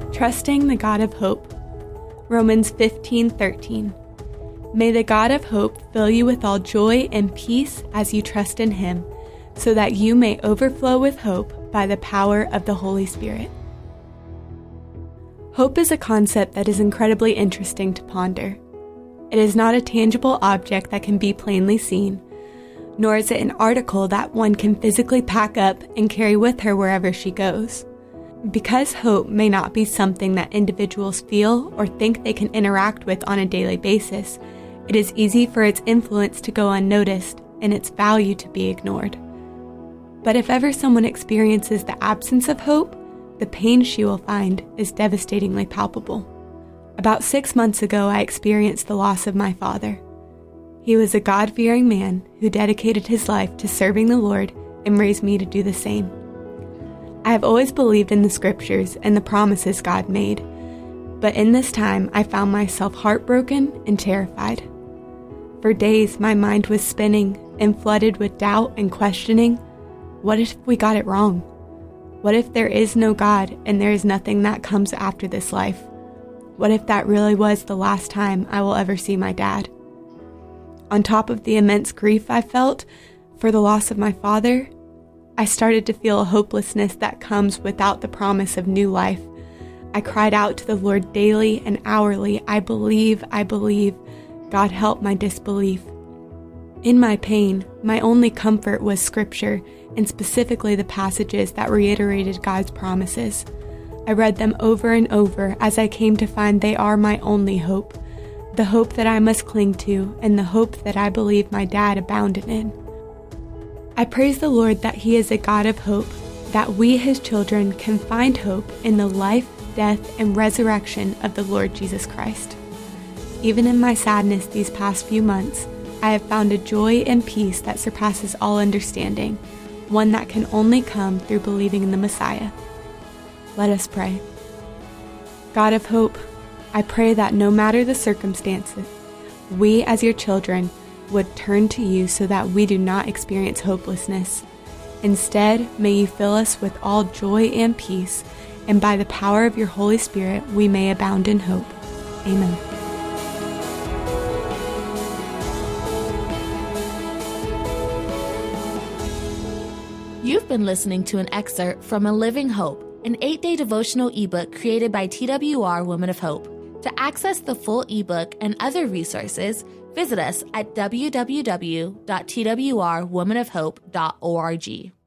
Trusting the God of Hope. Romans 15:13. May the God of hope fill you with all joy and peace as you trust in him, so that you may overflow with hope by the power of the Holy Spirit. Hope is a concept that is incredibly interesting to ponder. It is not a tangible object that can be plainly seen, nor is it an article that one can physically pack up and carry with her wherever she goes. Because hope may not be something that individuals feel or think they can interact with on a daily basis, it is easy for its influence to go unnoticed and its value to be ignored. But if ever someone experiences the absence of hope, the pain she will find is devastatingly palpable. About 6 months ago, I experienced the loss of my father. He was a God-fearing man who dedicated his life to serving the Lord and raised me to do the same. I have always believed in the scriptures and the promises God made, but in this time I found myself heartbroken and terrified. For days my mind was spinning and flooded with doubt and questioning. What if we got it wrong? What if there is no God and there is nothing that comes after this life? What if that really was the last time I will ever see my dad? On top of the immense grief I felt for the loss of my father, I started to feel a hopelessness that comes without the promise of new life. I cried out to the Lord daily and hourly, I believe, God help my disbelief. In my pain, my only comfort was Scripture, and specifically the passages that reiterated God's promises. I read them over and over as I came to find they are my only hope, the hope that I must cling to, and the hope that I believe my dad abounded in. I praise the Lord that He is a God of hope, that we, His children, can find hope in the life, death, and resurrection of the Lord Jesus Christ. Even in my sadness these past few months, I have found a joy and peace that surpasses all understanding, one that can only come through believing in the Messiah. Let us pray. God of hope, I pray that no matter the circumstances, we as your children would turn to you so that we do not experience hopelessness. Instead, may you fill us with all joy and peace, and by the power of your Holy Spirit, we may abound in hope. Amen. You've been listening to an excerpt from A Living Hope, an 8-day devotional ebook created by TWR Women of Hope. To access the full ebook and other resources, visit us at www.twrwomenofhope.org.